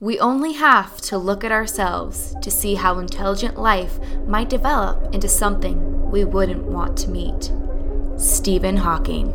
We only have to look at ourselves to see how intelligent life might develop into something we wouldn't want to meet. Stephen Hawking.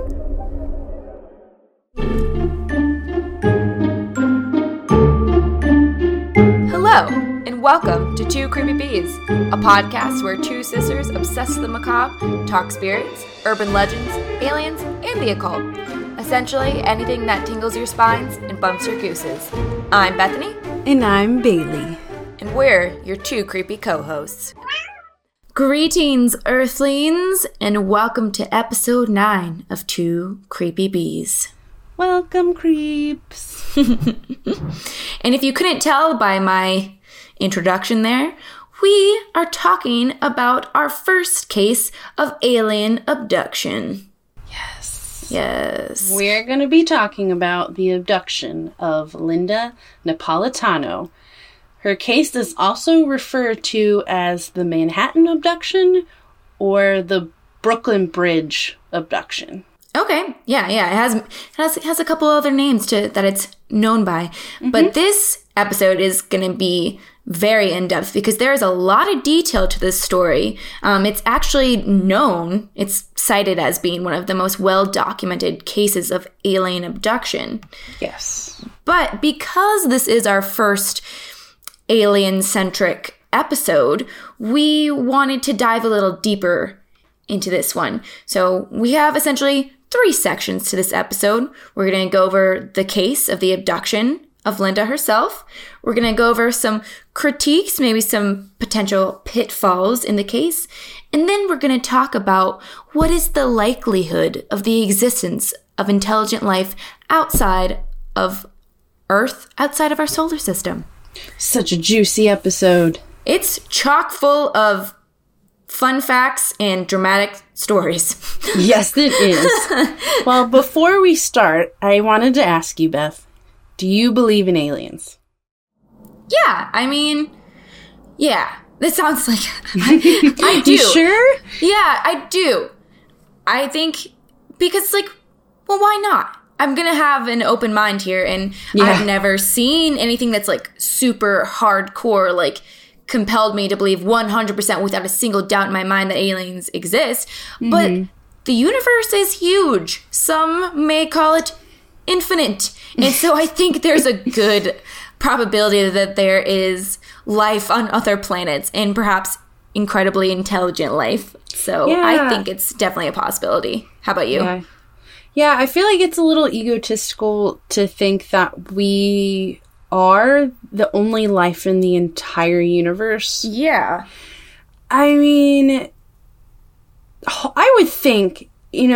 Hello, and welcome to Two Creepy Bees, a podcast where two sisters obsessed with the macabre talk spirits, urban legends, aliens, and the occult. Essentially, anything that tingles your spines and bumps your gooses. I'm Bethany. And I'm Bailey. And we're your two creepy co-hosts. Greetings, Earthlings, and welcome to episode 9 of Two Creepy Bees. Welcome, creeps. And if you couldn't tell by my introduction there, we are talking about our first case of alien abduction. Yes. We're going to be talking about the abduction of Linda Napolitano. Her case is also referred to as the Manhattan abduction or the Brooklyn Bridge abduction. Okay. Yeah. It has a couple other names that it's known by. Mm-hmm. But this episode is going to be very in-depth because there is a lot of detail to this story. It's actually known, it's cited as being one of the most well-documented cases of alien abduction. Yes. But because this is our first alien-centric episode, we wanted to dive a little deeper into this one. So we have essentially 3 sections to this episode. We're going to go over the case of the abduction of Linda herself. We're going to go over some critiques, maybe some potential pitfalls in the case. And then we're going to talk about what is the likelihood of the existence of intelligent life outside of Earth, outside of our solar system. Such a juicy episode. It's chock full of fun facts and dramatic stories. Yes, it is. Well, before we start, I wanted to ask you, Beth, do you believe in aliens? Yeah, I mean, yeah. This sounds like I do. You sure? Yeah, I do. I think because, well, why not? I'm going to have an open mind here, and I've never seen anything that's, super hardcore, compelled me to believe 100% without a single doubt in my mind that aliens exist. Mm-hmm. But the universe is huge. Some may call it infinite. And so I think there's a good probability that there is life on other planets and perhaps incredibly intelligent life. So I think it's definitely a possibility. How about you? Yeah, I feel like it's a little egotistical to think that we are the only life in the entire universe. Yeah. I mean, I would think,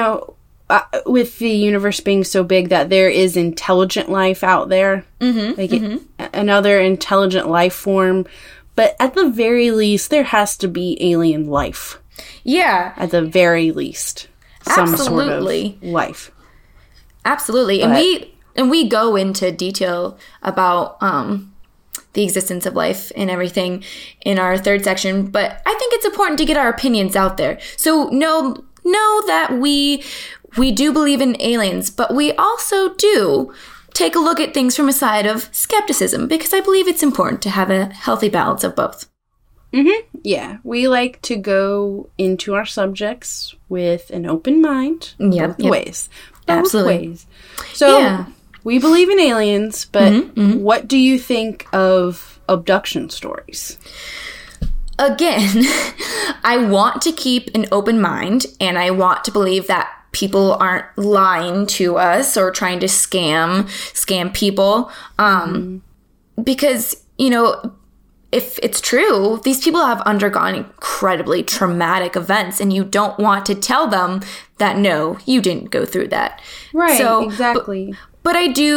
with the universe being so big that there is intelligent life out there, another intelligent life form, but at the very least, there has to be alien life. Yeah. At the very least. Some sort of life. Absolutely. And we go into detail about the existence of life and everything in our 3rd section, but I think it's important to get our opinions out there. So know that we do believe in aliens, but we also do take a look at things from a side of skepticism because I believe it's important to have a healthy balance of both. Mm-hmm. Yeah. We like to go into our subjects with an open mind. Both ways. Absolutely. So we believe in aliens, but what do you think of abduction stories? Again, I want to keep an open mind, and I want to believe that people aren't lying to us or trying to scam people. Because, if it's true, these people have undergone incredibly traumatic events, and you don't want to tell them that, no, you didn't go through that. Right, so, exactly. But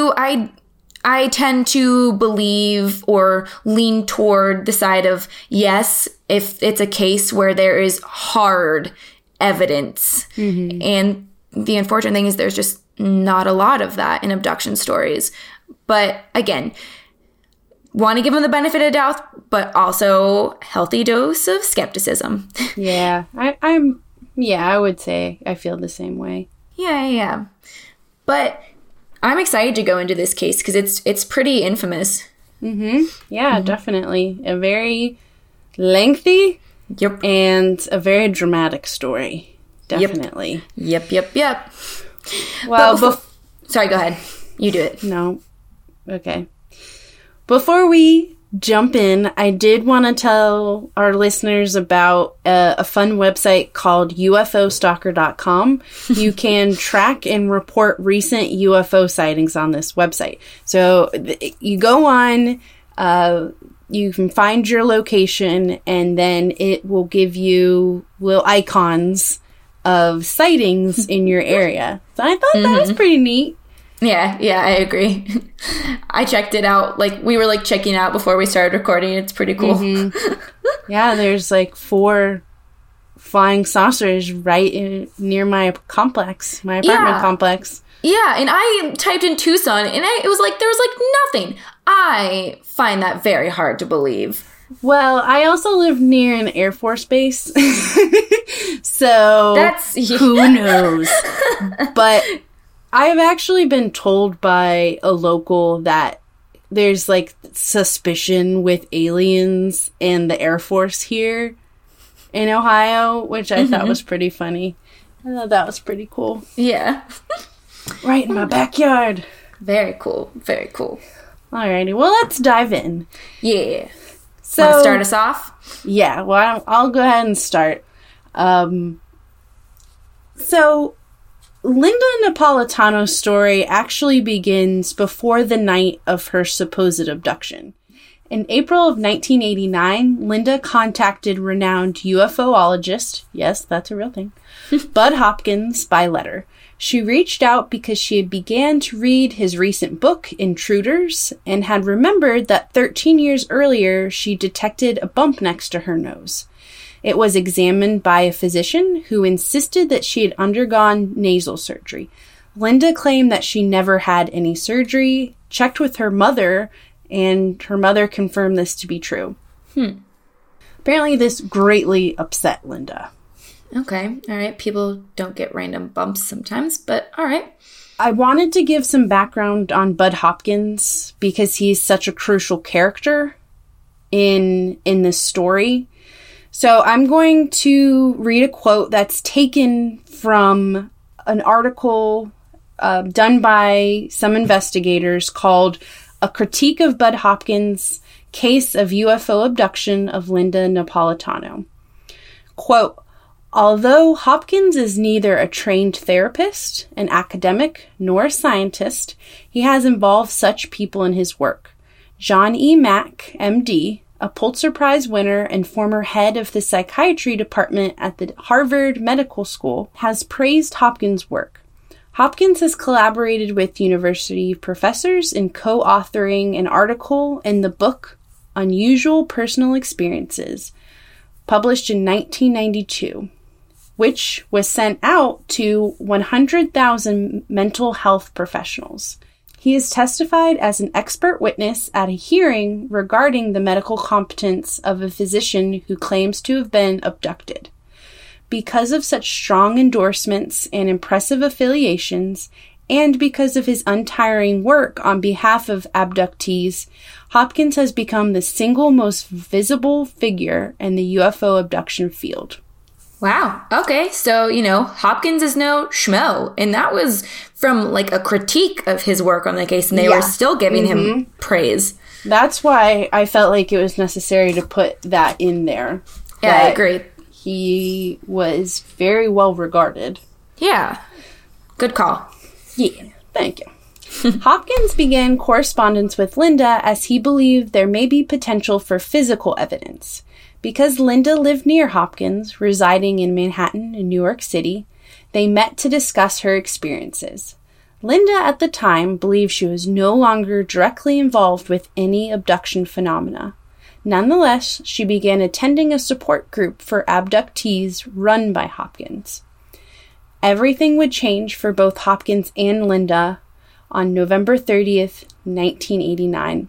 I tend to believe or lean toward the side of, yes, if it's a case where there is hard evidence. Mm-hmm. And the unfortunate thing is there's just not a lot of that in abduction stories. But again, want to give them the benefit of doubt, but also healthy dose of skepticism. Yeah, I would say I feel the same way. Yeah. But I'm excited to go into this case because it's pretty infamous. Yeah, definitely. A very lengthy and a very dramatic story. Definitely. Yep. Well, sorry, go ahead. You do it. No. Okay. Before we jump in, I did want to tell our listeners about a fun website called UFOstalker.com. You can track and report recent UFO sightings on this website. So you go on, you can find your location, and then it will give you little icons of sightings in your area. So I thought that was pretty neat. Yeah, I agree. I checked it out. We were checking out before we started recording. It's pretty cool. Yeah, there's 4 flying saucers right near my complex, my apartment complex. Yeah, and I typed in Tucson, and it was there was nothing. I find that very hard to believe. Well, I also live near an Air Force base, so who knows? But I've actually been told by a local that there's suspicion with aliens and the Air Force here in Ohio, which I thought was pretty funny. I thought that was pretty cool. Yeah. Right in my backyard. Very cool. Very cool. Alrighty, well, let's dive in. Yeah. So, want to start us off? Yeah, well, I'll go ahead and start. So, Linda Napolitano's story actually begins before the night of her supposed abduction. In April of 1989, Linda contacted renowned UFOologist, yes, that's a real thing, Bud Hopkins by letter. She reached out because she had began to read his recent book, Intruders, and had remembered that 13 years earlier she detected a bump next to her nose. It was examined by a physician who insisted that she had undergone nasal surgery. Linda claimed that she never had any surgery, checked with her mother, and her mother confirmed this to be true. Apparently this greatly upset Linda. Okay, all right. People don't get random bumps sometimes, but all right. I wanted to give some background on Bud Hopkins because he's such a crucial character in this story. So I'm going to read a quote that's taken from an article done by some investigators called A Critique of Bud Hopkins' Case of UFO Abduction of Linda Napolitano. Quote, although Hopkins is neither a trained therapist, an academic, nor a scientist, he has involved such people in his work. John E. Mack, M.D., a Pulitzer Prize winner and former head of the psychiatry department at the Harvard Medical School, has praised Hopkins' work. Hopkins has collaborated with university professors in co-authoring an article in the book Unusual Personal Experiences, published in 1992, which was sent out to 100,000 mental health professionals. He has testified as an expert witness at a hearing regarding the medical competence of a physician who claims to have been abducted. Because of such strong endorsements and impressive affiliations, and because of his untiring work on behalf of abductees, Hopkins has become the single most visible figure in the UFO abduction field. Wow. Okay. So, Hopkins is no schmo. And that was from a critique of his work on the case, and they were still giving him praise. That's why I felt like it was necessary to put that in there. Yeah, I agree. He was very well regarded. Yeah. Good call. Yeah. Thank you. Hopkins began correspondence with Linda as he believed there may be potential for physical evidence. Because Linda lived near Hopkins, residing in Manhattan and New York City, they met to discuss her experiences. Linda, at the time, believed she was no longer directly involved with any abduction phenomena. Nonetheless, she began attending a support group for abductees run by Hopkins. Everything would change for both Hopkins and Linda on November 30th, 1989.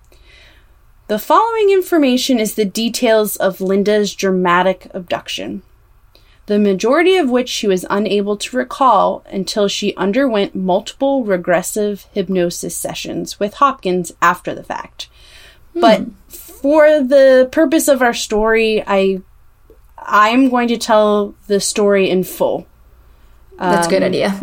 The following information is the details of Linda's dramatic abduction, the majority of which she was unable to recall until she underwent multiple regressive hypnosis sessions with Hopkins after the fact. But for the purpose of our story, I'm going to tell the story in full. That's a good idea.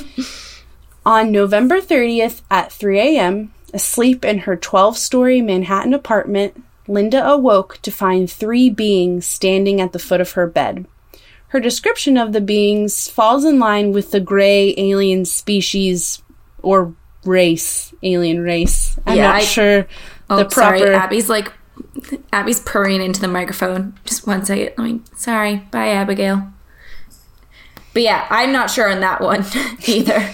On November 30th at 3 a.m., asleep in her 12-story Manhattan apartment, Linda awoke to find 3 beings standing at the foot of her bed. Her description of the beings falls in line with the gray alien species or race, alien race. I'm not sure the proper... Sorry, Abby's purring into the microphone. Just one second. Sorry. Bye, Abigail. But yeah, I'm not sure on that one either.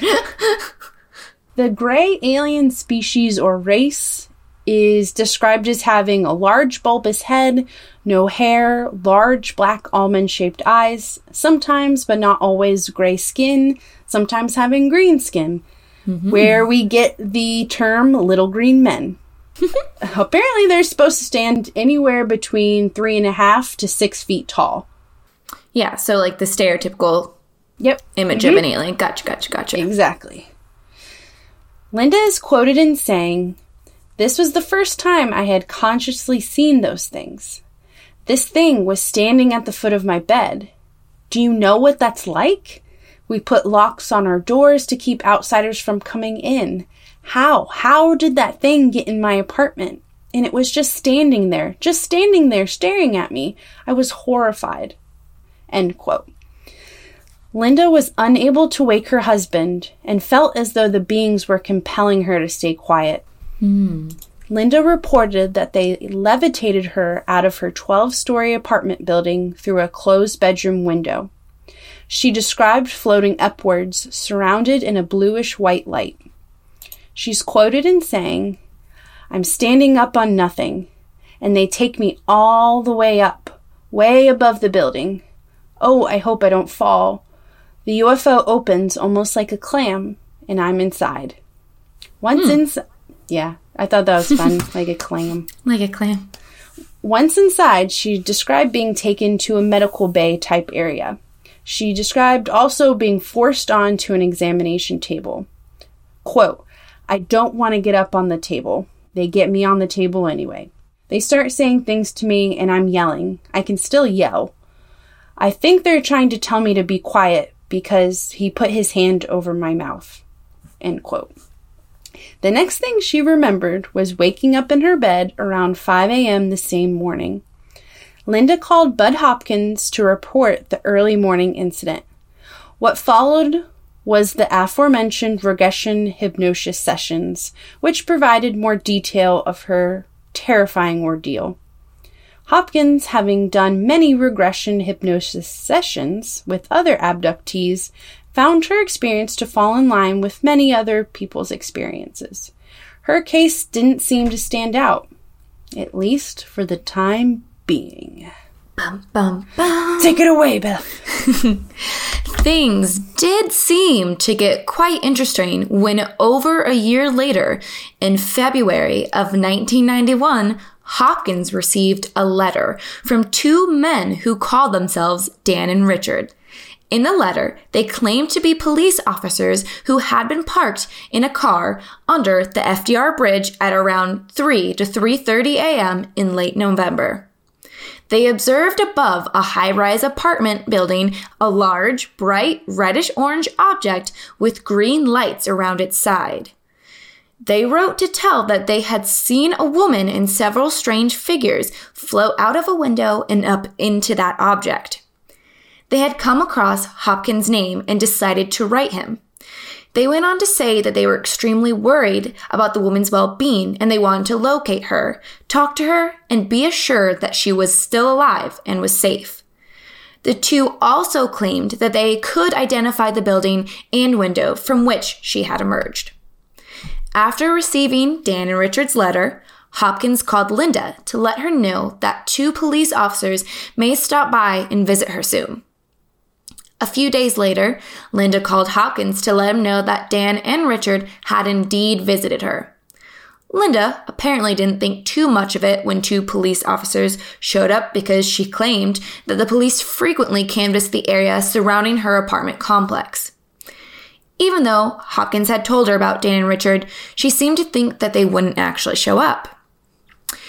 The gray alien species or race is described as having a large bulbous head, no hair, large black almond-shaped eyes, sometimes but not always gray skin, sometimes having green skin, where we get the term little green men. Apparently they're supposed to stand anywhere between 3.5 to 6 feet tall. Yeah, so like the stereotypical image of an alien. Gotcha. Exactly. Linda is quoted in saying, "This was the first time I had consciously seen those things. This thing was standing at the foot of my bed. Do you know what that's like? We put locks on our doors to keep outsiders from coming in. How did that thing get in my apartment? And it was just standing there staring at me. I was horrified." End quote. Linda was unable to wake her husband and felt as though the beings were compelling her to stay quiet. Linda reported that they levitated her out of her 12-story apartment building through a closed bedroom window. She described floating upwards, surrounded in a bluish-white light. She's quoted in saying, "I'm standing up on nothing, and they take me all the way up, way above the building. Oh, I hope I don't fall. The UFO opens almost like a clam, and I'm inside." Once inside... Yeah, I thought that was fun, like a clam. Like a clam. Once inside, she described being taken to a medical bay type area. She described also being forced onto an examination table. Quote, "I don't want to get up on the table. They get me on the table anyway. They start saying things to me and I'm yelling. I can still yell. I think they're trying to tell me to be quiet because he put his hand over my mouth." End quote. The next thing she remembered was waking up in her bed around 5 a.m. the same morning. Linda called Bud Hopkins to report the early morning incident. What followed was the aforementioned regression hypnosis sessions, which provided more detail of her terrifying ordeal. Hopkins, having done many regression hypnosis sessions with other abductees, found her experience to fall in line with many other people's experiences. Her case didn't seem to stand out, at least for the time being. Bum, bum, bum. Take it away, Beth. Things did seem to get quite interesting when over a year later, in February of 1991, Hopkins received a letter from 2 men who called themselves Dan and Richard. In the letter, they claimed to be police officers who had been parked in a car under the FDR Bridge at around 3 to 3:30 a.m. in late November. They observed above a high-rise apartment building a large, bright, reddish-orange object with green lights around its side. They wrote to tell that they had seen a woman and several strange figures float out of a window and up into that object. They had come across Hopkins' name and decided to write him. They went on to say that they were extremely worried about the woman's well-being and they wanted to locate her, talk to her, and be assured that she was still alive and was safe. The 2 also claimed that they could identify the building and window from which she had emerged. After receiving Dan and Richard's letter, Hopkins called Linda to let her know that 2 police officers may stop by and visit her soon. A few days later, Linda called Hopkins to let him know that Dan and Richard had indeed visited her. Linda apparently didn't think too much of it when 2 police officers showed up because she claimed that the police frequently canvassed the area surrounding her apartment complex. Even though Hopkins had told her about Dan and Richard, she seemed to think that they wouldn't actually show up.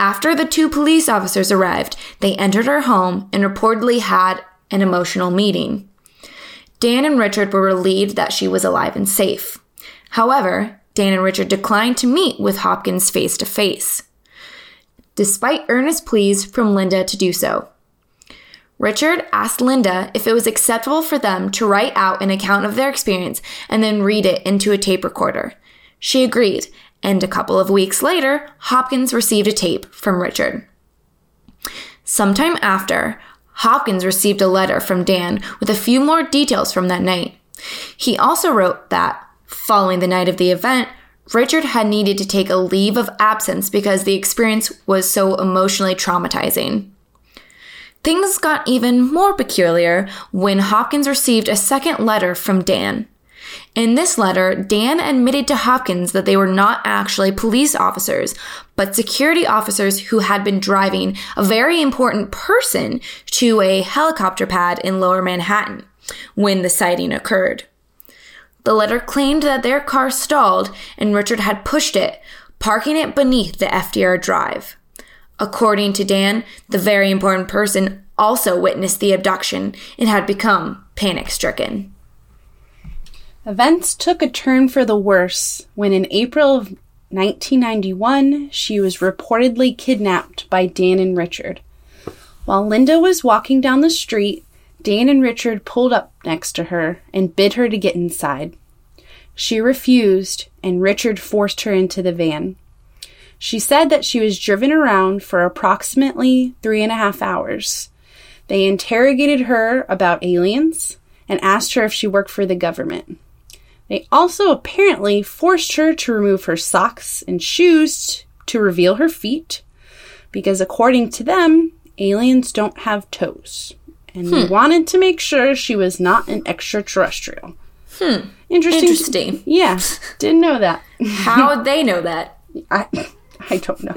After the 2 police officers arrived, they entered her home and reportedly had an emotional meeting. Dan and Richard were relieved that she was alive and safe. However, Dan and Richard declined to meet with Hopkins face-to-face, despite earnest pleas from Linda to do so. Richard asked Linda if it was acceptable for them to write out an account of their experience and then read it into a tape recorder. She agreed, and a couple of weeks later, Hopkins received a tape from Richard. Sometime after, Hopkins received a letter from Dan with a few more details from that night. He also wrote that, following the night of the event, Richard had needed to take a leave of absence because the experience was so emotionally traumatizing. Things got even more peculiar when Hopkins received a second letter from Dan. In this letter, Dan admitted to Hopkins that they were not actually police officers, but security officers who had been driving a very important person to a helicopter pad in Lower Manhattan when the sighting occurred. The letter claimed that their car stalled and Richard had pushed it, parking it beneath the FDR Drive. According to Dan, the very important person also witnessed the abduction and had become panic-stricken. Events took a turn for the worse when in April of 1991, she was reportedly kidnapped by Dan and Richard. While Linda was walking down the street, Dan and Richard pulled up next to her and bid her to get inside. She refused, and Richard forced her into the van. She said that she was driven around for approximately 3.5 hours. They interrogated her about aliens and asked her if she worked for the government. They also apparently forced her to remove her socks and shoes to reveal her feet, because according to them, aliens don't have toes. And they wanted to make sure she was not an extraterrestrial. Interesting. Yeah, didn't know that. How would they know that? I don't know.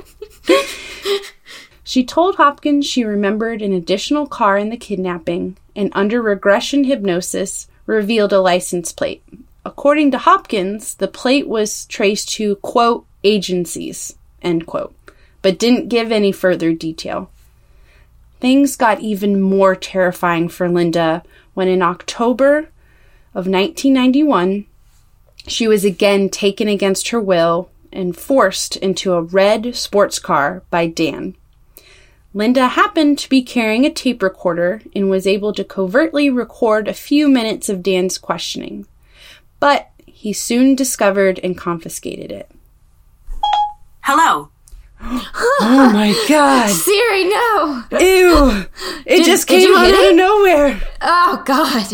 She told Hopkins she remembered an additional car in the kidnapping and under regression hypnosis revealed a license plate. According to Hopkins, the plate was traced to, quote, agencies, end quote, but didn't give any further detail. Things got even more terrifying for Linda when in October of 1991, she was again taken against her will and forced into a red sports car by Dan. Linda happened to be carrying a tape recorder and was able to covertly record a few minutes of Dan's questioning, but he soon discovered and confiscated it. Hello. Oh my God. Siri, no. Ew. It just came out of nowhere. Oh God.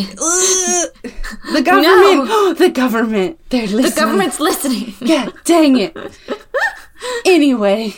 The government. No. The government. They're listening. The government's listening. Yeah, dang it. Anyway.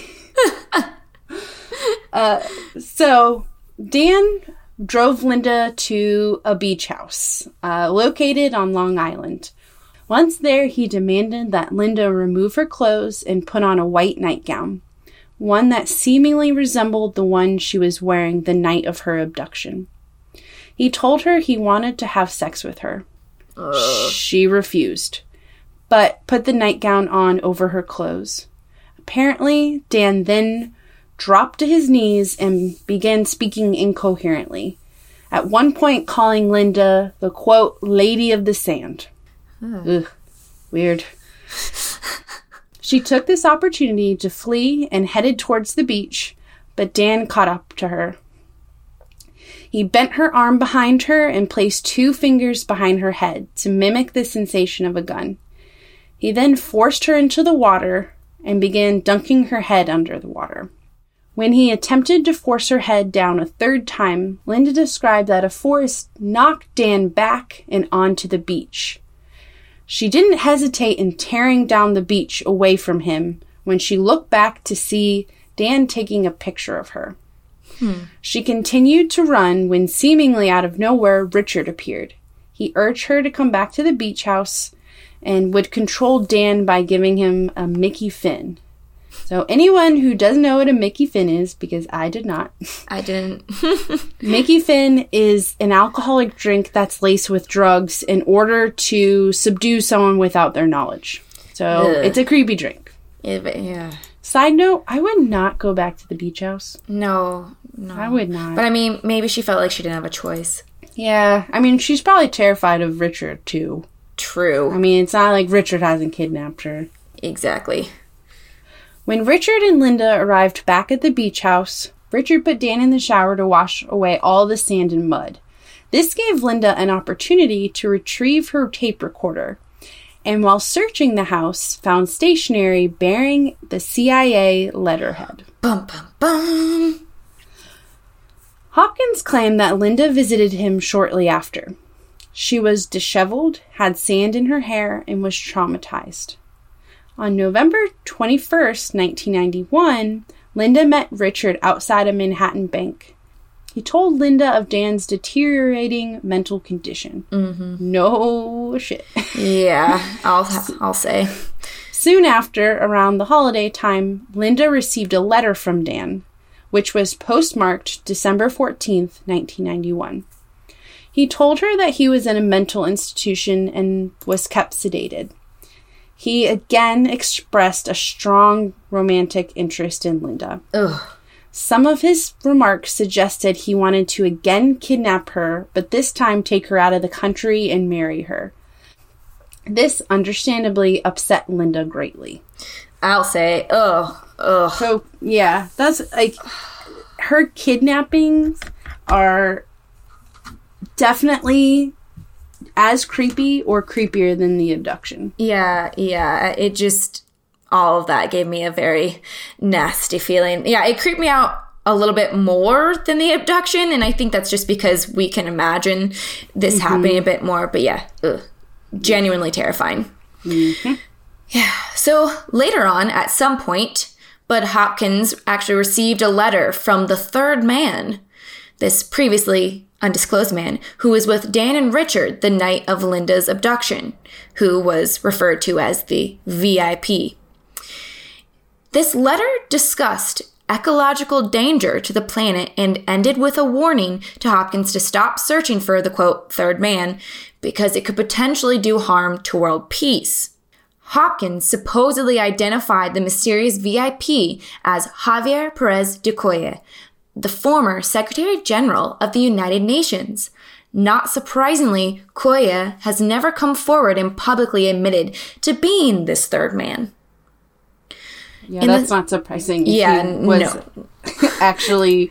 So Dan drove Linda to a beach house located on Long Island. Once there, he demanded that Linda remove her clothes and put on a white nightgown, one that seemingly resembled the one she was wearing the night of her abduction. He told her he wanted to have sex with her. She refused, but put the nightgown on over her clothes. Apparently, Dan then dropped to his knees and began speaking incoherently, at one point calling Linda the, quote, Lady of the Sand. Ugh, weird. She took this opportunity to flee and headed towards the beach, but Dan caught up to her. He bent her arm behind her and placed 2 fingers behind her head to mimic the sensation of a gun. He then forced her into the water and began dunking her head under the water. When he attempted to force her head down a 3rd time, Linda described that a force knocked Dan back and onto the beach. She didn't hesitate in tearing down the beach away from him when she looked back to see Dan taking a picture of her. She continued to run when seemingly out of nowhere Richard appeared. He urged her to come back to the beach house and would control Dan by giving him a Mickey Finn. So anyone who doesn't know what a Mickey Finn is, because I did not. I didn't. Mickey Finn is an alcoholic drink that's laced with drugs in order to subdue someone without their knowledge. So It's a creepy drink. Yeah. Side note, I would not go back to the beach house. No. I would not. But I mean, maybe she felt like she didn't have a choice. Yeah. I mean, she's probably terrified of Richard, too. True. I mean, it's not like Richard hasn't kidnapped her. Exactly. When Richard and Linda arrived back at the beach house, Richard put Dan in the shower to wash away all the sand and mud. This gave Linda an opportunity to retrieve her tape recorder, and while searching the house, found stationery bearing the CIA letterhead. Bum, bum, bum. Hopkins claimed that Linda visited him shortly after. She was disheveled, had sand in her hair, and was traumatized. On November 21st, 1991, Linda met Richard outside a Manhattan bank. He told Linda of Dan's deteriorating mental condition. Mm-hmm. No shit. Yeah, I'll say. Soon after, around the holiday time, Linda received a letter from Dan, which was postmarked December 14th, 1991. He told her that he was in a mental institution and was kept sedated. He again expressed a strong romantic interest in Linda. Ugh. Some of his remarks suggested he wanted to again kidnap her, but this time take her out of the country and marry her. This understandably upset Linda greatly. I'll say, ugh. So, yeah, that's like, her kidnappings are definitely as creepy or creepier than the abduction. Yeah, it just... all of that gave me a very nasty feeling. Yeah, it creeped me out a little bit more than the abduction, and I think that's just because we can imagine this happening a bit more. But yeah, genuinely terrifying. Mm-hmm. Yeah, so later on, at some point, Bud Hopkins actually received a letter from the third man, this previously undisclosed man, who was with Dan and Richard the night of Linda's abduction, who was referred to as the VIP. This letter discussed ecological danger to the planet and ended with a warning to Hopkins to stop searching for the, quote, third man because it could potentially do harm to world peace. Hopkins supposedly identified the mysterious VIP as Javier Perez de Coya, the former Secretary General of the United Nations. Not surprisingly, Coya has never come forward and publicly admitted to being this third man. Yeah, that's not surprising. Yeah, he was actually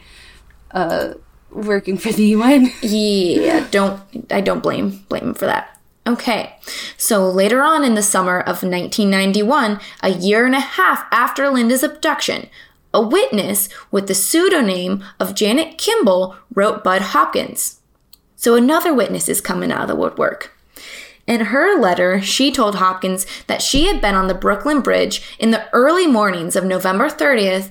working for the UN. Yeah, I don't blame him for that. Okay, so later on in the summer of 1991, a year and a half after Linda's abduction, a witness with the pseudonym of Janet Kimball wrote Bud Hopkins. So another witness is coming out of the woodwork. In her letter, she told Hopkins that she had been on the Brooklyn Bridge in the early mornings of November 30th,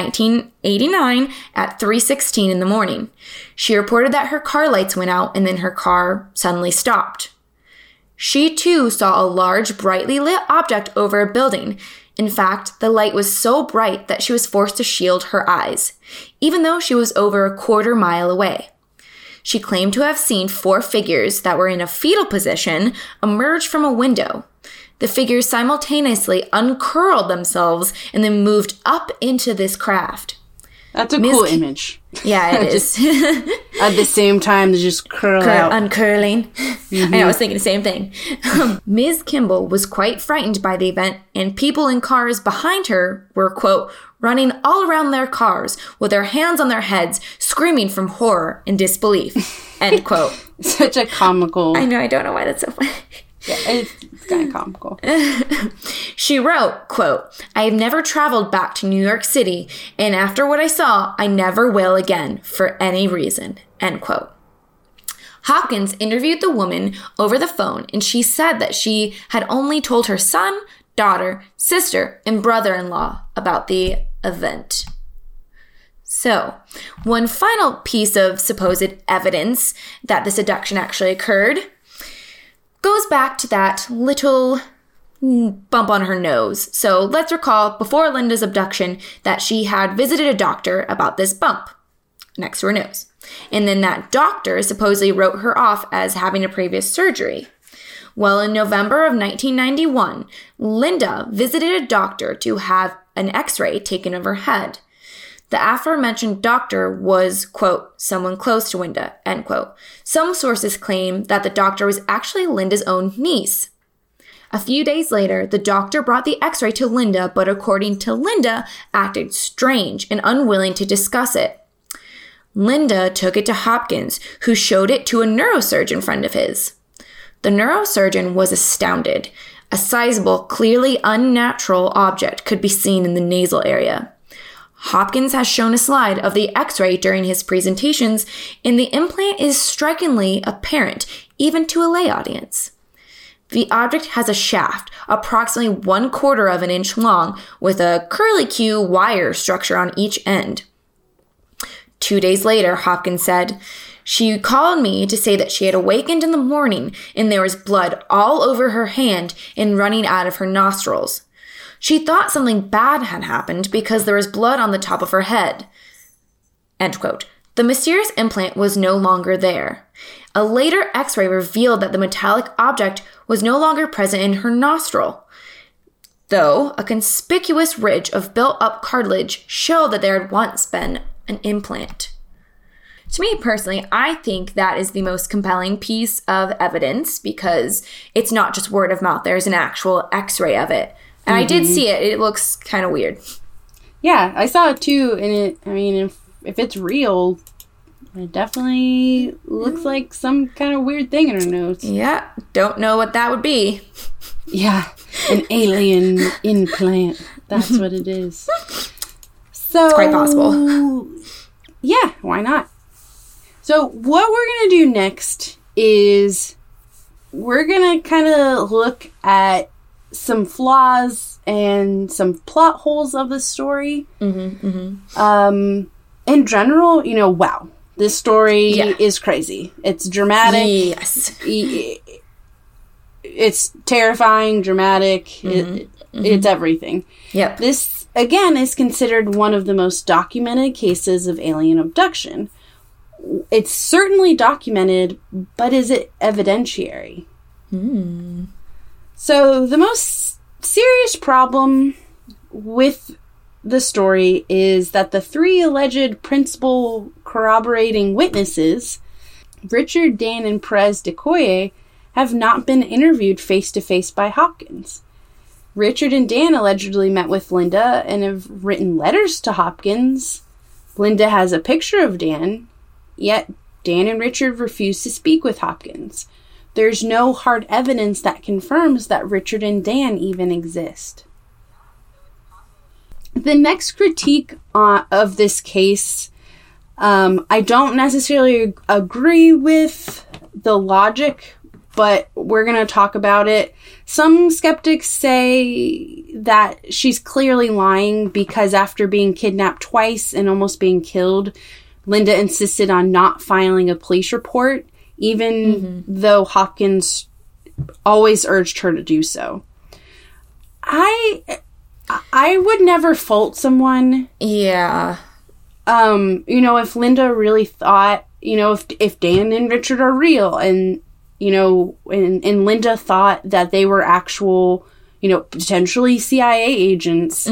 1989 at 3:16 in the morning. She reported that her car lights went out and then her car suddenly stopped. She too saw a large, brightly lit object over a building. In fact, the light was so bright that she was forced to shield her eyes, even though she was over a quarter mile away. She claimed to have seen 4 figures that were in a fetal position emerge from a window. The figures simultaneously uncurled themselves and then moved up into this craft. That's a cool image. Yeah, it is. At the same time, they just curl out. Uncurling. Mm-hmm. I was thinking the same thing. Ms. Kimball was quite frightened by the event, and people in cars behind her were, quote, running all around their cars with their hands on their heads, screaming from horror and disbelief, end quote. Such a comical... I know, I don't know why that's so funny. Yeah, it's kind of comical. She wrote, quote, I have never traveled back to New York City, and after what I saw, I never will again for any reason, end quote. Hopkins interviewed the woman over the phone, and she said that she had only told her son, daughter, sister, and brother-in-law about the event. So, one final piece of supposed evidence that this abduction actually occurred goes back to that little bump on her nose. So let's recall before Linda's abduction that she had visited a doctor about this bump next to her nose. And then that doctor supposedly wrote her off as having a previous surgery. Well, in November of 1991, Linda visited a doctor to have an x-ray taken of her head. The aforementioned doctor was, quote, someone close to Linda, end quote. Some sources claim that the doctor was actually Linda's own niece. A few days later, the doctor brought the x-ray to Linda, but according to Linda, acted strange and unwilling to discuss it. Linda took it to Hopkins, who showed it to a neurosurgeon friend of his. The neurosurgeon was astounded. A sizable, clearly unnatural object could be seen in the nasal area. Hopkins has shown a slide of the x-ray during his presentations, and the implant is strikingly apparent, even to a lay audience. The object has a shaft, approximately 1/4 of an inch long, with a curlicue wire structure on each end. 2 days later, Hopkins said, "She called me to say that she had awakened in the morning and there was blood all over her hand and running out of her nostrils. She thought something bad had happened because there was blood on the top of her head." End quote. The mysterious implant was no longer there. A later x-ray revealed that the metallic object was no longer present in her nostril, though a conspicuous ridge of built-up cartilage showed that there had once been an implant. To me personally, I think that is the most compelling piece of evidence because it's not just word of mouth. There's an actual x-ray of it. And I did see it. It looks kind of weird. Yeah, I saw it too. And if it's real, it definitely looks like some kind of weird thing in her nose. Yeah, don't know what that would be. Yeah, an alien implant. That's what it is. So, it's quite possible. Yeah, why not? So what we're going to do next is we're going to kind of look at some flaws and some plot holes of the story. In general, wow, this story is crazy. It's dramatic. Yes. It's terrifying, dramatic. It's everything. Yep. This, again, is considered one of the most documented cases of alien abduction. It's certainly documented, but is it evidentiary? So the most serious problem with the story is that the 3 alleged principal corroborating witnesses, Richard, Dan, and Perez Decoye, have not been interviewed face-to-face by Hopkins. Richard and Dan allegedly met with Linda and have written letters to Hopkins. Linda has a picture of Dan, yet Dan and Richard refuse to speak with Hopkins. There's no hard evidence that confirms that Richard and Dan even exist. The next critique of this case, I don't necessarily agree with the logic, but we're going to talk about it. Some skeptics say that she's clearly lying because after being kidnapped twice and almost being killed, Linda insisted on not filing a police report, even though Hopkins always urged her to do so. I would never fault someone. Yeah. If Linda really thought, if Dan and Richard are real and and Linda thought that they were actual, potentially CIA agents,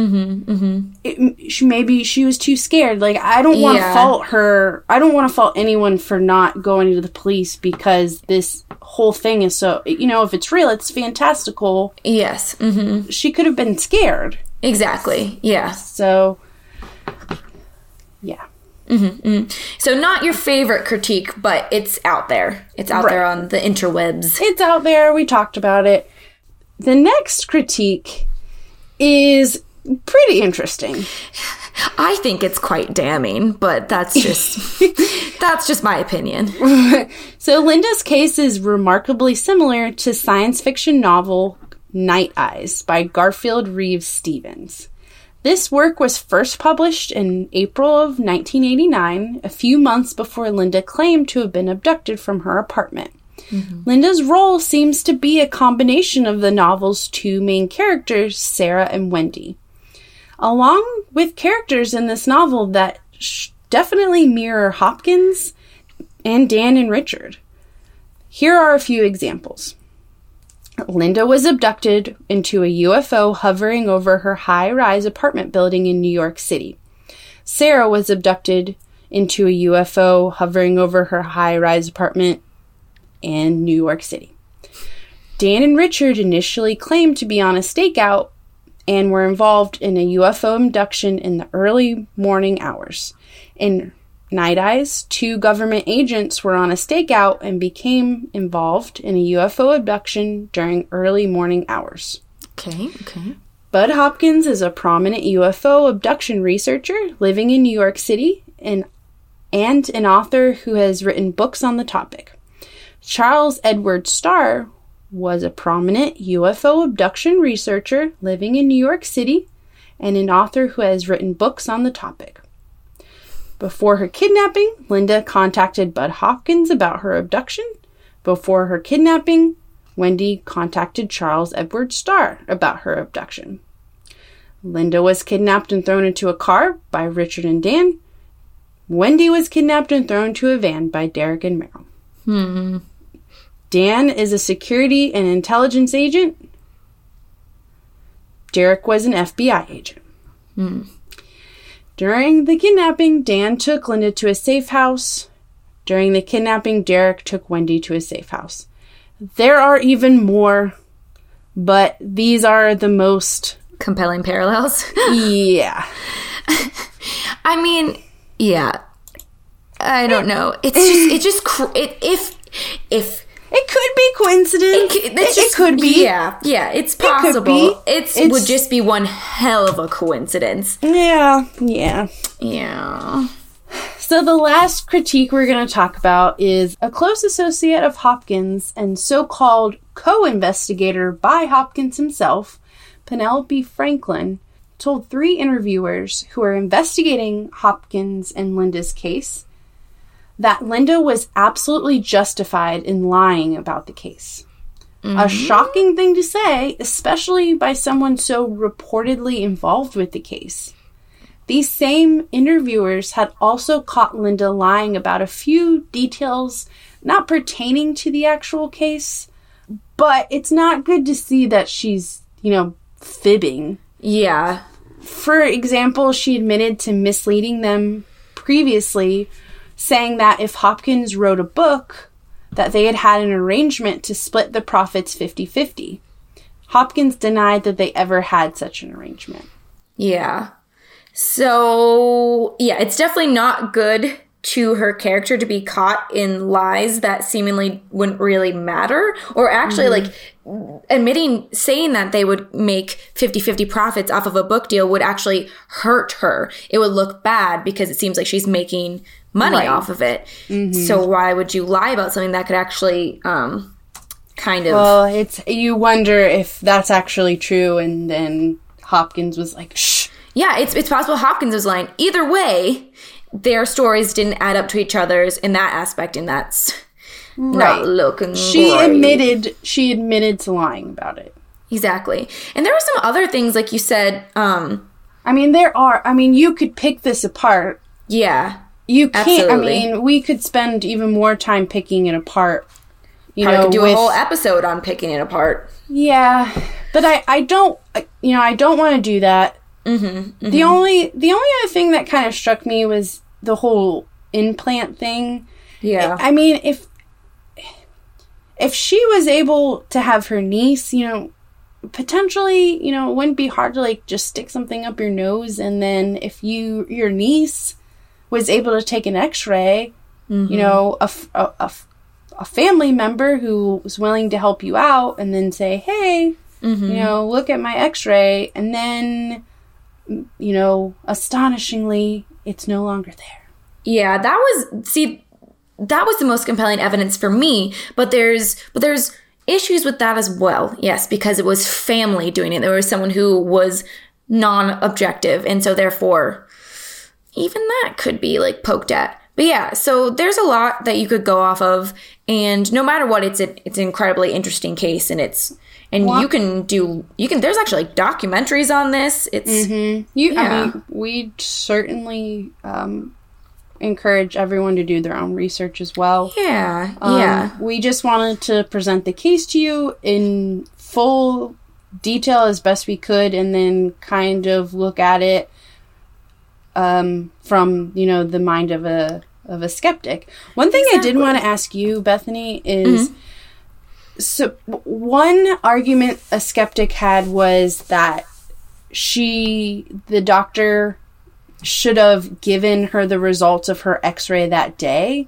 maybe she was too scared. Like, I don't want to fault her. I don't want to fault anyone for not going to the police because this whole thing is so, if it's real, it's fantastical. Yes. She could have been scared. Exactly. Yeah. So, yeah. So not your favorite critique, but it's out there. It's out there on the interwebs. It's out there. We talked about it. The next critique is pretty interesting. I think it's quite damning, but that's just that's just my opinion. So Linda's case is remarkably similar to science fiction novel Night Eyes by Garfield Reeves Stevens. This work was first published in April of 1989, a few months before Linda claimed to have been abducted from her apartment. Linda's role seems to be a combination of the novel's 2 main characters, Sarah and Wendy, along with characters in this novel that definitely mirror Hopkins and Dan and Richard. Here are a few examples. Linda was abducted into a UFO hovering over her high-rise apartment building in New York City. Sarah was abducted into a UFO hovering over her high-rise apartment in New York City. Dan and Richard initially claimed to be on a stakeout and were involved in a UFO abduction in the early morning hours. In Night Eyes, 2 government agents were on a stakeout and became involved in a UFO abduction during early morning hours. Okay. Bud Hopkins is a prominent UFO abduction researcher living in New York City and an author who has written books on the topic. Charles Edward Starr was a prominent UFO abduction researcher living in New York City and an author who has written books on the topic. Before her kidnapping, Linda contacted Bud Hopkins about her abduction. Before her kidnapping, Wendy contacted Charles Edward Starr about her abduction. Linda was kidnapped and thrown into a car by Richard and Dan. Wendy was kidnapped and thrown into a van by Derek and Meryl. Dan is a security and intelligence agent. Derek was an FBI agent. During the kidnapping, Dan took Linda to a safe house. During the kidnapping, Derek took Wendy to a safe house. There are even more, but these are the most compelling parallels. Yeah. I mean, yeah. I don't know. If it could be coincidence. It could be. Yeah, it's possible. It would just be one hell of a coincidence. Yeah. So the last critique we're going to talk about is a close associate of Hopkins and so-called co-investigator by Hopkins himself, Penelope Franklin, told 3 interviewers who are investigating Hopkins and Linda's case that Linda was absolutely justified in lying about the case. A shocking thing to say, especially by someone so reportedly involved with the case. These same interviewers had also caught Linda lying about a few details not pertaining to the actual case, but it's not good to see that she's, fibbing. Yeah. For example, she admitted to misleading them previously, saying that if Hopkins wrote a book, that they had an arrangement to split the profits 50-50. Hopkins denied that they ever had such an arrangement. Yeah. So, yeah, it's definitely not good to her character to be caught in lies that seemingly wouldn't really matter, or actually saying that they would make 50-50 profits off of a book deal would actually hurt her. It would look bad because it seems like she's making money off of it. So why would you lie about something that could actually Well, you wonder if that's actually true, and then Hopkins was like, shh. Yeah, it's possible Hopkins was lying. Either way, their stories didn't add up to each other's in that aspect, and that's not looking great. She admitted to lying about it. Exactly. And there were some other things, like you said. You could pick this apart. Yeah. You can't. Absolutely. We could spend even more time picking it apart. Probably could do a whole episode on picking it apart. Yeah, but I don't want to do that. The only other thing that kind of struck me was the whole implant thing. Yeah. I mean, if she was able to have her niece, potentially, it wouldn't be hard to just stick something up your nose, and then if your niece was able to take an X-ray, a family member who was willing to help you out, and then say, hey, look at my X-ray, and then astonishingly, it's no longer there. Yeah, that was the most compelling evidence for me, but there's issues with that as well. Yes, because it was family doing it. There was someone who was non-objective, and so therefore even that could be like poked at. But yeah, so there's a lot that you could go off of, and no matter what, it's an incredibly interesting case, and there's actually like documentaries on this. It's I mean, we certainly encourage everyone to do their own research as well. Yeah. We just wanted to present the case to you in full detail as best we could, and then kind of look at it from, you know, the mind of a skeptic. One thing I did want to ask you, Bethany, is so one argument a skeptic had was that the doctor should have given her the results of her x-ray that day.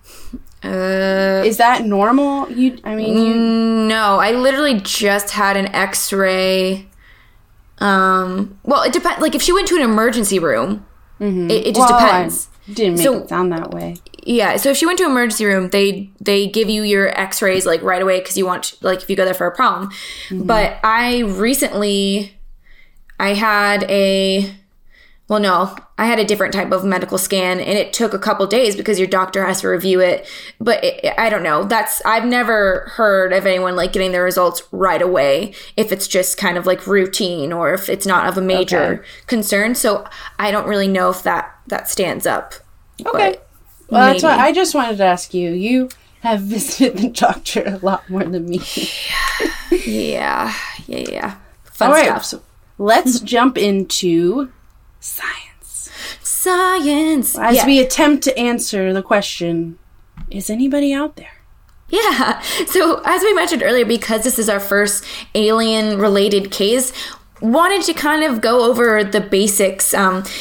Is that normal? No, I literally just had an x-ray. Well, it depends. Like, if she went to an emergency room, it just depends. I didn't make it sound that way. Yeah, so if she went to an emergency room, they give you your x-rays, like, right away because you want, like, if you go there for a problem. But I had a different type of medical scan, and it took a couple days because your doctor has to review it. But I don't know. I've never heard of anyone, like, getting their results right away if it's just kind of, like, routine or if it's not of a major concern. So I don't really know if that stands up. Okay. Well, that's why I just wanted to ask you. You have visited the doctor a lot more than me. Yeah. Fun All right, stuff. so let's jump into science. As we attempt to answer the question, is anybody out there? Yeah. So as we mentioned earlier, because this is our first alien-related case, wanted to kind of go over the basics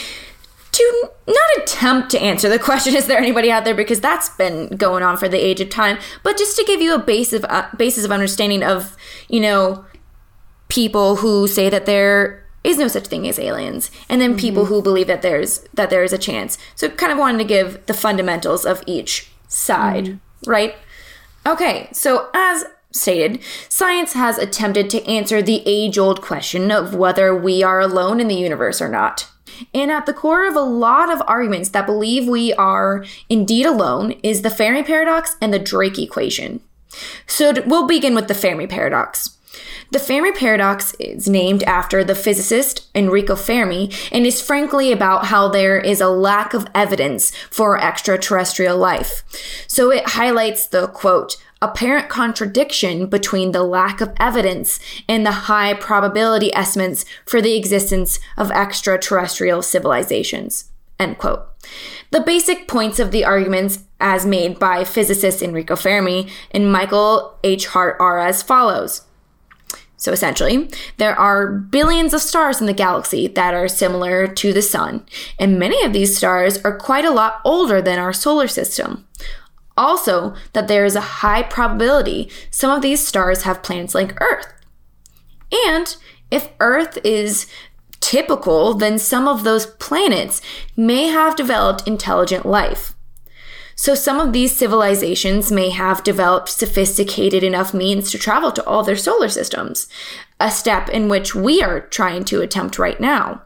to not attempt to answer the question, is there anybody out there? Because that's been going on for the age of time. But just to give you a basis of understanding of, you know, people who say that there is no such thing as aliens, and then people who believe that there is a chance. So kind of wanted to give the fundamentals of each side, right? Okay, so as stated, science has attempted to answer the age-old question of whether we are alone in the universe or not. And at the core of a lot of arguments that believe we are indeed alone is the Fermi paradox and the Drake equation. So we'll begin with the Fermi paradox. The Fermi paradox is named after the physicist Enrico Fermi and is frankly about how there is a lack of evidence for extraterrestrial life. So it highlights the, quote, apparent contradiction between the lack of evidence and the high probability estimates for the existence of extraterrestrial civilizations, end quote. The basic points of the arguments as made by physicist Enrico Fermi and Michael H. Hart are as follows. So essentially, there are billions of stars in the galaxy that are similar to the sun, and many of these stars are quite a lot older than our solar system. Also, that there is a high probability some of these stars have planets like Earth. And if Earth is typical, then some of those planets may have developed intelligent life. So some of these civilizations may have developed sophisticated enough means to travel to all their solar systems, a step in which we are trying to attempt right now.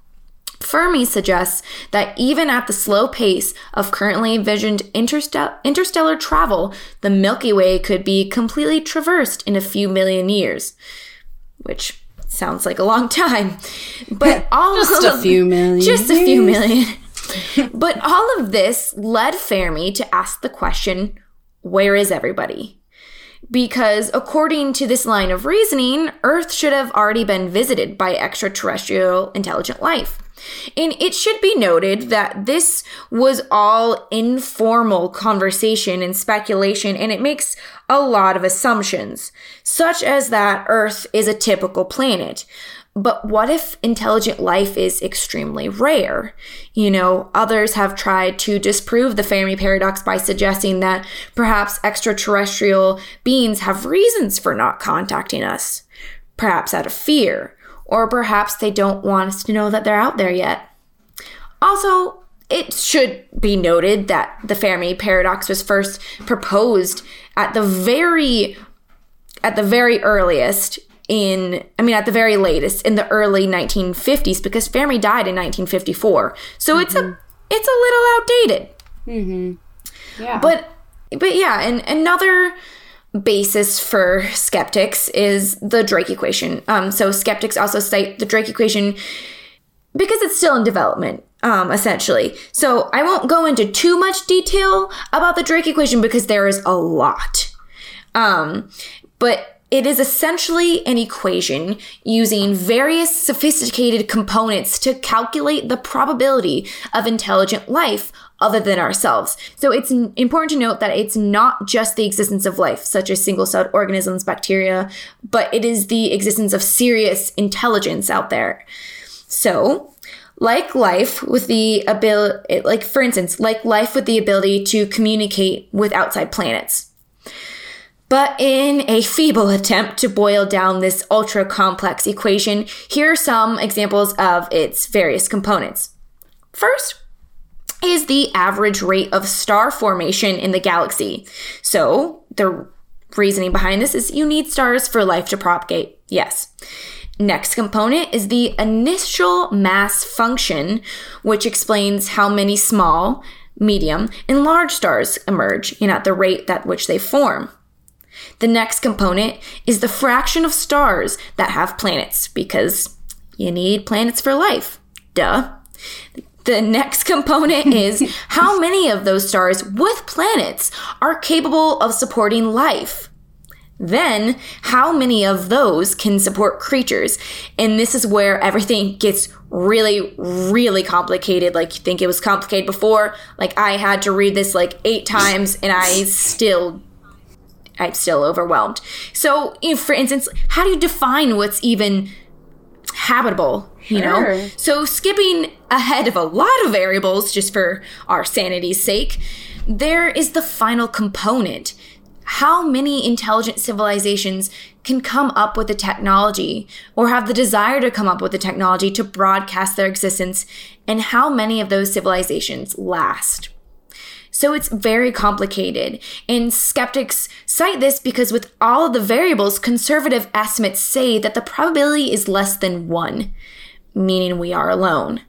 Fermi suggests that even at the slow pace of currently envisioned interstellar travel, the Milky Way could be completely traversed in a few million years, which sounds like a long time. But just a few million. But all of this led Fermi to ask the question, where is everybody? Because according to this line of reasoning, Earth should have already been visited by extraterrestrial intelligent life. And it should be noted that this was all informal conversation and speculation, and it makes a lot of assumptions, such as that Earth is a typical planet. But what if intelligent life is extremely rare? You know, others have tried to disprove the Fermi paradox by suggesting that perhaps extraterrestrial beings have reasons for not contacting us, perhaps out of fear, or perhaps they don't want us to know that they're out there yet. Also, it should be noted that the Fermi paradox was first proposed at the very latest in the early 1950s, because Fermi died in 1954. So it's a little outdated. Yeah. But yeah, and another basis for skeptics is the Drake equation. So skeptics also cite the Drake equation because it's still in development. essentially. So I won't go into too much detail about the Drake equation because there is a lot. But it is essentially an equation using various sophisticated components to calculate the probability of intelligent life other than ourselves. So it's important to note that it's not just the existence of life, such as single-celled organisms, bacteria, but it is the existence of serious intelligence out there. So, like life with the ability, for instance, like life with the ability to communicate with outside planets. But in a feeble attempt to boil down this ultra-complex equation, here are some examples of its various components. First is the average rate of star formation in the galaxy. So the reasoning behind this is you need stars for life to propagate. Yes. Next component is the initial mass function, which explains how many small, medium, and large stars emerge, at the rate at which they form. The next component is the fraction of stars that have planets, because you need planets for life. Duh. The next component is how many of those stars with planets are capable of supporting life. Then, how many of those can support creatures? And this is where everything gets really, really complicated. Like, you think it was complicated before? Like, I had to read this 8 times, and I'm still overwhelmed. So, for instance, how do you define what's even habitable, Sure. So skipping ahead of a lot of variables just for our sanity's sake, there is the final component. How many intelligent civilizations can come up with the technology or have the desire to come up with the technology to broadcast their existence, and how many of those civilizations last? So it's very complicated, and skeptics cite this because with all of the variables, conservative estimates say that the probability is less than 1, meaning we are alone.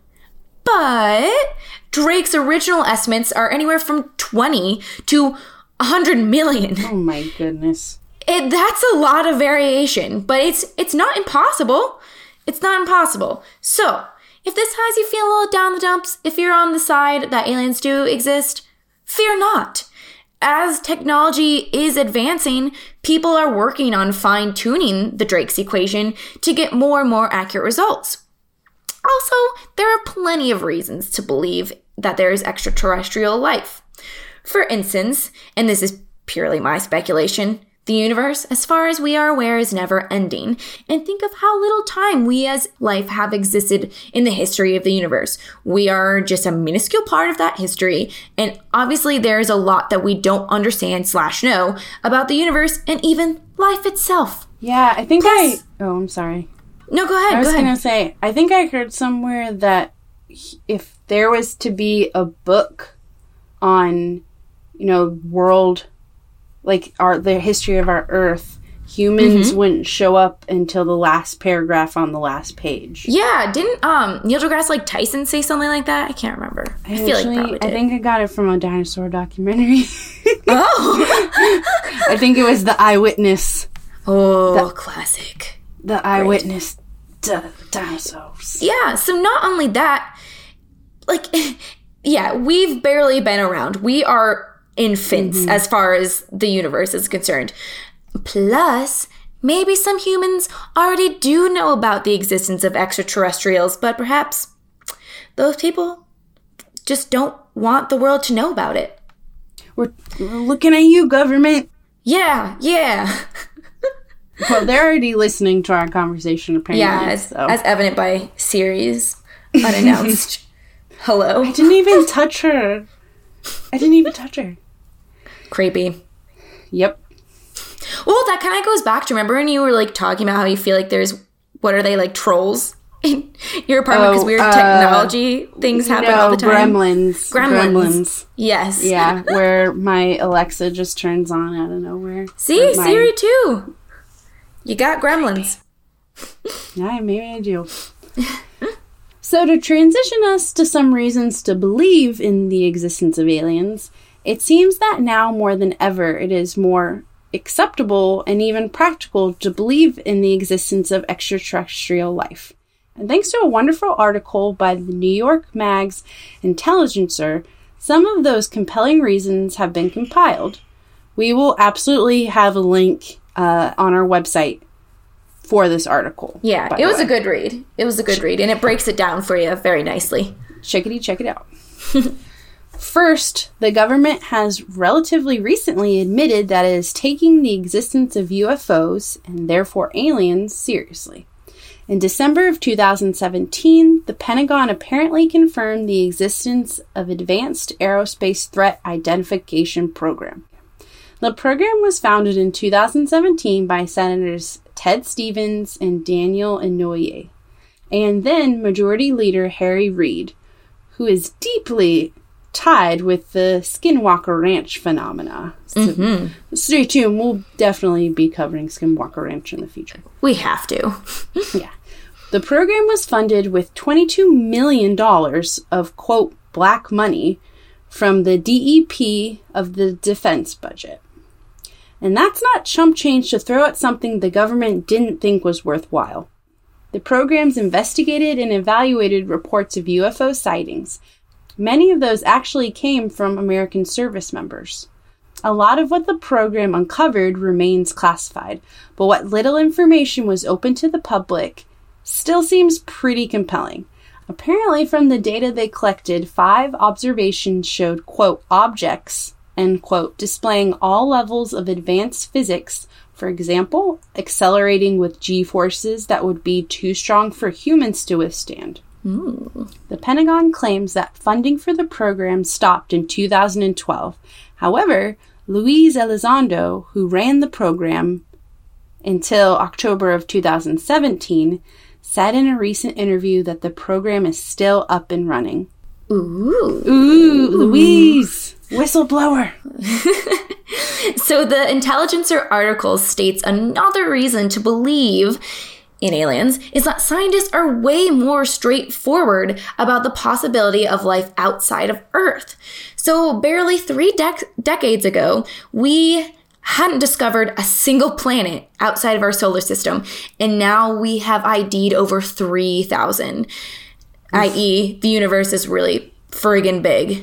But Drake's original estimates are anywhere from 20 to 100 million. Oh my goodness. That's a lot of variation, but it's not impossible. It's not impossible. So, if this has you feel a little down the dumps, if you're on the side that aliens do exist, fear not. As technology is advancing, people are working on fine-tuning the Drake's equation to get more and more accurate results. Also, there are plenty of reasons to believe that there is extraterrestrial life. For instance, and this is purely my speculation, the universe, as far as we are aware, is never ending. And think of how little time we as life have existed in the history of the universe. We are just a minuscule part of that history. And obviously there is a lot that we don't understand / know about the universe and even life itself. Yeah, I think I'm sorry. No, go ahead. I was going to say, I think I heard somewhere that if there was to be a book on, world, the history of our Earth, humans wouldn't show up until the last paragraph on the last page. Yeah, didn't Neil deGrasse Tyson say something like that? I can't remember. I feel like probably did. I think I got it from a dinosaur documentary. Oh! I think it was The Eyewitness. Oh, classic. The Eyewitness dinosaurs. Yeah, so not only that, we've barely been around. We are infants as far as the universe is concerned. Plus, maybe some humans already do know about the existence of extraterrestrials, but perhaps those people just don't want the world to know about it. We're looking at you, government. Yeah. Well, they're already listening to our conversation, apparently. Yeah, as evident by Siri's unannounced hello. I didn't even touch her. Creepy. Yep. Well, that kind of goes back to, remember when you were talking about how you feel like there's, what are they, trolls in your apartment because weird technology things happen all the time? Gremlins. Yes. Yeah, where my Alexa just turns on out of nowhere. See, Siri too. You got gremlins. Yeah, maybe I do. So to transition us to some reasons to believe in the existence of aliens, it seems that now more than ever it is more acceptable and even practical to believe in the existence of extraterrestrial life. And thanks to a wonderful article by the New York Mag's Intelligencer, some of those compelling reasons have been compiled. We will absolutely have a link on our website for this article. Yeah, it was a good read. It was a good read, and it breaks it down for you very nicely. Check it out. First, the government has relatively recently admitted that it is taking the existence of UFOs, and therefore aliens, seriously. In December of 2017, the Pentagon apparently confirmed the existence of Advanced Aerospace Threat Identification Program. The program was founded in 2017 by Senators Ted Stevens and Daniel Inouye, and then Majority Leader Harry Reid, who is deeply tied with the Skinwalker Ranch phenomena. So stay tuned. We'll definitely be covering Skinwalker Ranch in the future. We have to. Yeah. The program was funded with $22 million of, quote, black money from the DEP of the defense budget. And that's not chump change to throw at something the government didn't think was worthwhile. The programs investigated and evaluated reports of UFO sightings. Many of those actually came from American service members. A lot of what the program uncovered remains classified, but what little information was open to the public still seems pretty compelling. Apparently, from the data they collected, 5 observations showed, quote, objects, end quote, displaying all levels of advanced physics, for example, accelerating with g-forces that would be too strong for humans to withstand. Ooh. The Pentagon claims that funding for the program stopped in 2012. However, Luis Elizondo, who ran the program until October of 2017, said in a recent interview that the program is still up and running. Ooh, Luis! Whistleblower! So the Intelligencer article states another reason to believe in aliens is that scientists are way more straightforward about the possibility of life outside of Earth. So barely 3 decades ago, we hadn't discovered a single planet outside of our solar system, and now we have ID'd over 3,000, i.e. the universe is really friggin' big.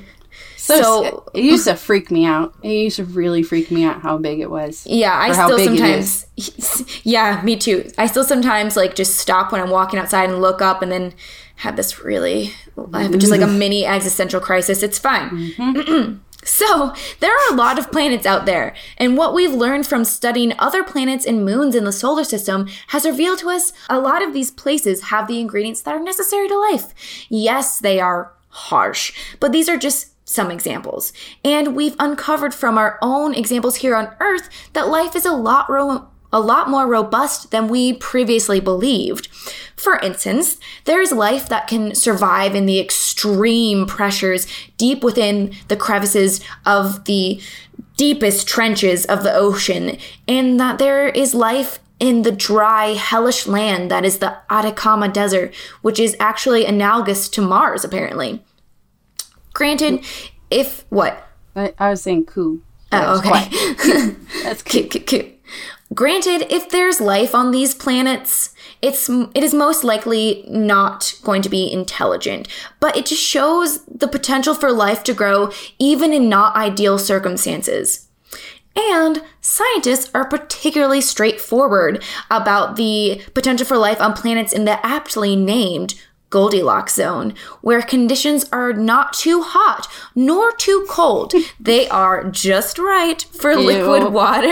So it used to freak me out. It used to really freak me out how big it was. Yeah, I still sometimes. Yeah, me too. I still sometimes just stop when I'm walking outside and look up, and then have this really just like a mini existential crisis. It's fine. Mm-hmm. So there are a lot of planets out there, and what we've learned from studying other planets and moons in the solar system has revealed to us a lot of these places have the ingredients that are necessary to life. Yes, they are harsh, but these are just some examples. And we've uncovered from our own examples here on Earth that life is a lot more robust than we previously believed. For instance, there is life that can survive in the extreme pressures deep within the crevices of the deepest trenches of the ocean, and that there is life in the dry, hellish land that is the Atacama Desert, which is actually analogous to Mars, apparently. Granted, if what? I was saying coup. Oh, okay. That's cute. Granted, if there's life on these planets, it is most likely not going to be intelligent, but it just shows the potential for life to grow even in not ideal circumstances. And scientists are particularly straightforward about the potential for life on planets in the aptly named Goldilocks zone, where conditions are not too hot nor too cold. They are just right for liquid water.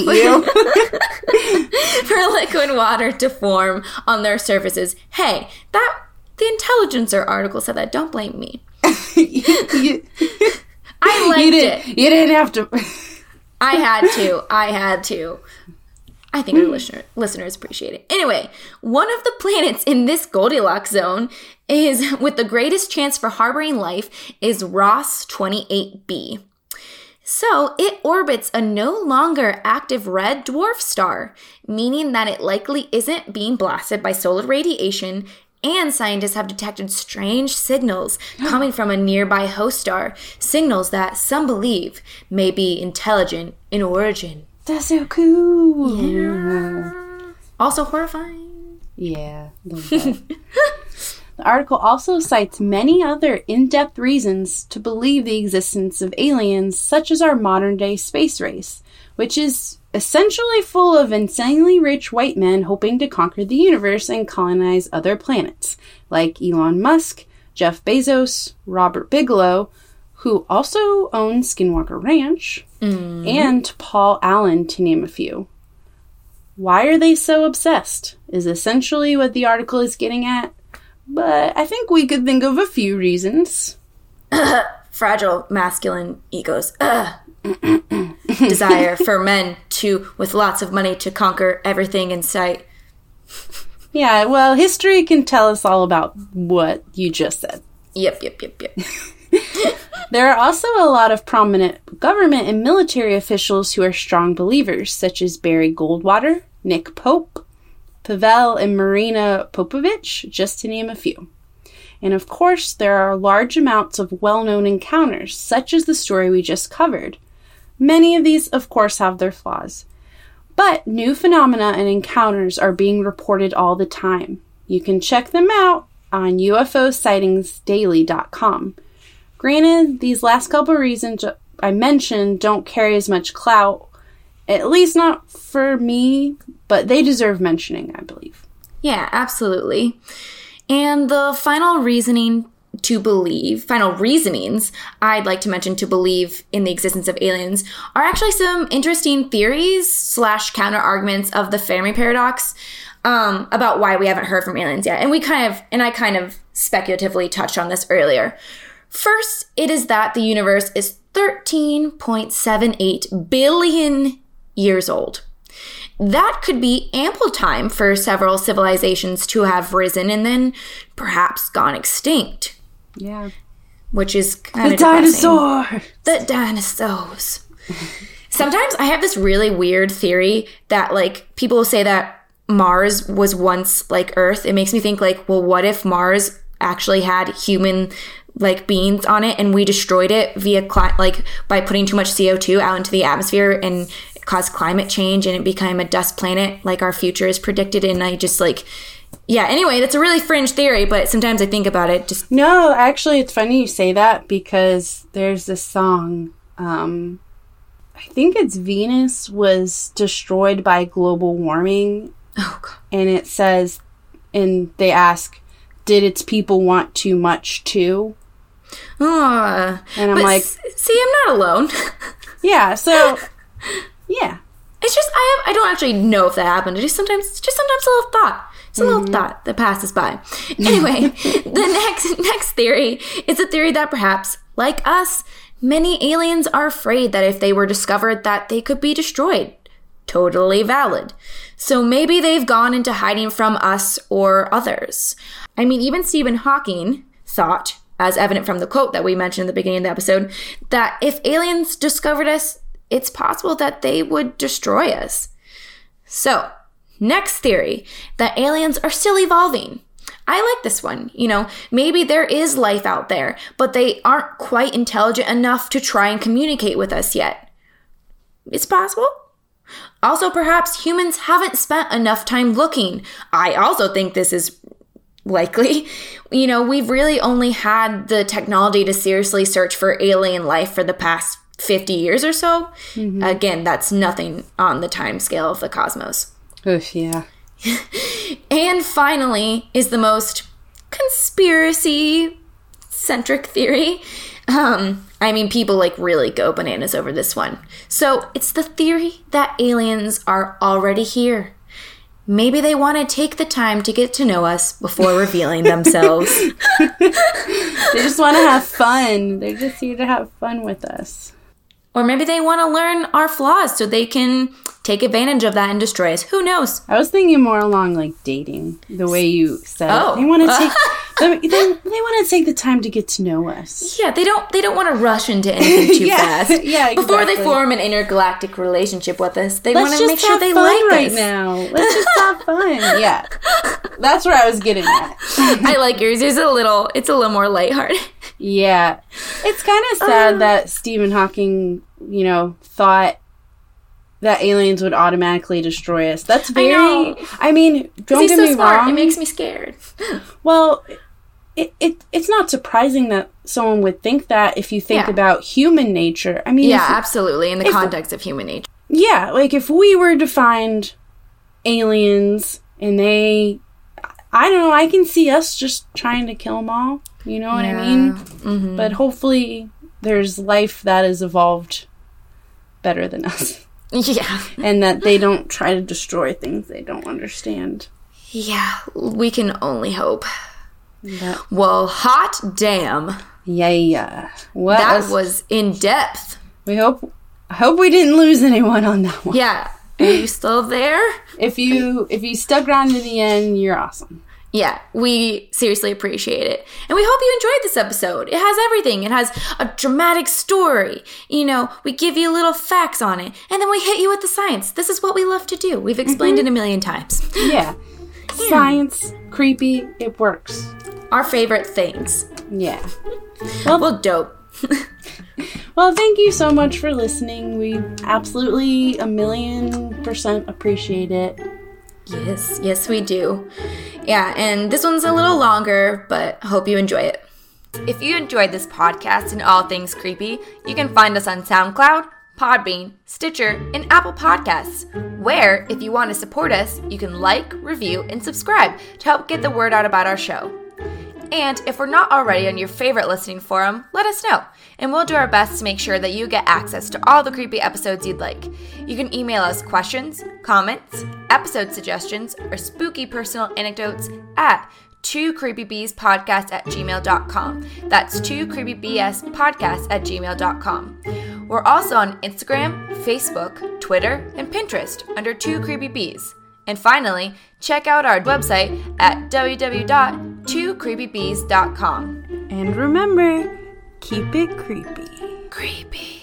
For liquid water to form on their surfaces. Hey, the Intelligencer article said that. Don't blame me. I liked it. You didn't have to. I had to. I think our listeners appreciate it. Anyway, one of the planets in this Goldilocks zone is with the greatest chance for harboring life is Ross 28b. So it orbits a no longer active red dwarf star, meaning that it likely isn't being blasted by solar radiation, and scientists have detected strange signals coming from a nearby host star, signals that some believe may be intelligent in origin. That's so cool. Yeah. Also horrifying. Yeah. Love that. The article also cites many other in-depth reasons to believe the existence of aliens, such as our modern-day space race, which is essentially full of insanely rich white men hoping to conquer the universe and colonize other planets, like Elon Musk, Jeff Bezos, Robert Bigelow, who also owns Skinwalker Ranch, and Paul Allen, to name a few. Why are they so obsessed, is essentially what the article is getting at. But I think we could think of a few reasons. Fragile masculine egos. Desire for men with lots of money to conquer everything in sight. Yeah, well, history can tell us all about what you just said. Yep. There are also a lot of prominent government and military officials who are strong believers, such as Barry Goldwater, Nick Pope, Pavel and Marina Popovich, just to name a few. And of course, there are large amounts of well-known encounters, such as the story we just covered. Many of these, of course, have their flaws. But new phenomena and encounters are being reported all the time. You can check them out on UFOsightingsdaily.com. Granted, these last couple of reasons I mentioned don't carry as much clout, at least not for me, but they deserve mentioning, I believe. Yeah, absolutely. And the final reasonings I'd like to mention to believe in the existence of aliens are actually some interesting theories / counter arguments of the Fermi paradox about why we haven't heard from aliens yet. And I kind of speculatively touched on this earlier. First, it is that the universe is 13.78 billion years old. That could be ample time for several civilizations to have risen and then perhaps gone extinct. Yeah. Which is kind of depressing. The dinosaurs. Sometimes I have this really weird theory that, like, people say that Mars was once like Earth. It makes me think, like, well, what if Mars actually had human beings on it and we destroyed it by putting too much CO2 out into the atmosphere and it caused climate change and it became a dust planet like our future is predicted. And I just anyway, that's a really fringe theory, but sometimes I think about it. No, actually, it's funny you say that because there's this song, I think it's Venus was destroyed by global warming. Oh, God. And it says, and they ask, did its people want too much too? And I'm like, see, I'm not alone. Yeah, so, yeah. It's just, I don't actually know if that happened. It's just sometimes a little thought. It's a little thought that passes by. Anyway, the next theory is a theory that perhaps, like us, many aliens are afraid that if they were discovered that they could be destroyed. Totally valid. So maybe they've gone into hiding from us or others. I mean, even Stephen Hawking thought, as evident from the quote that we mentioned at the beginning of the episode, that if aliens discovered us, it's possible that they would destroy us. So, next theory, that aliens are still evolving. I like this one. Maybe there is life out there, but they aren't quite intelligent enough to try and communicate with us yet. It's possible. Also, perhaps humans haven't spent enough time looking. I also think this is likely. We've really only had the technology to seriously search for alien life for the past 50 years or so. Mm-hmm. Again, that's nothing on the time scale of the cosmos. Oof, yeah. And finally is the most conspiracy-centric theory. People really go bananas over this one. So it's the theory that aliens are already here. Maybe they want to take the time to get to know us before revealing themselves. They just want to have fun. They're just here to have fun with us. Or maybe they want to learn our flaws so they can take advantage of that and destroy us. Who knows? I was thinking more along dating, the way you said it. They want to take they want to take the time to get to know us. Yeah, they don't want to rush into anything too fast. Yeah, exactly. Before they form an intergalactic relationship with us, they want to make sure they like us. Right now. Let's just have fun. Yeah. That's where I was getting at. I like yours. It's a little more lighthearted. Yeah. It's kind of sad that Stephen Hawking, thought that aliens would automatically destroy us. That's very... I mean, don't get me wrong. It makes me scared. Well, it's not surprising that someone would think that if you think about human nature. I mean, absolutely, in the context of human nature. Yeah, like if we were to find aliens and I don't know, I can see us just trying to kill them all. You know what I mean? Mm-hmm. But hopefully there's life that has evolved better than us. Yeah. And that they don't try to destroy things they don't understand. Yeah, we can only hope. Yeah. Well, hot damn. Yeah. That was in depth. I hope we didn't lose anyone on that one. Yeah. Are you still there? If you stuck around to the end, you're awesome. Yeah, we seriously appreciate it. And we hope you enjoyed this episode. It has everything. It has a dramatic story. You know, we give you little facts on it. And then we hit you with the science. This is what we love to do. We've explained it a million times. Yeah. Science, creepy, it works. Our favorite things. Yeah. Well, dope. Well, thank you so much for listening. We absolutely 1,000,000% appreciate it. Yes, we do. Yeah, and this one's a little longer, but hope you enjoy it. If you enjoyed this podcast and all things creepy, you can find us on SoundCloud, Podbean, Stitcher, and Apple Podcasts, where, if you want to support us, you can like, review, and subscribe to help get the word out about our show. And if we're not already on your favorite listening forum, let us know, and we'll do our best to make sure that you get access to all the creepy episodes you'd like. You can email us questions, comments, episode suggestions, or spooky personal anecdotes at 2creepybeespodcast@gmail.com. That's 2creepybspodcast@gmail.com. We're also on Instagram, Facebook, Twitter, and Pinterest under 2creepybees. And finally, check out our website at www.2creepybees.com. And remember, keep it creepy. Creepy.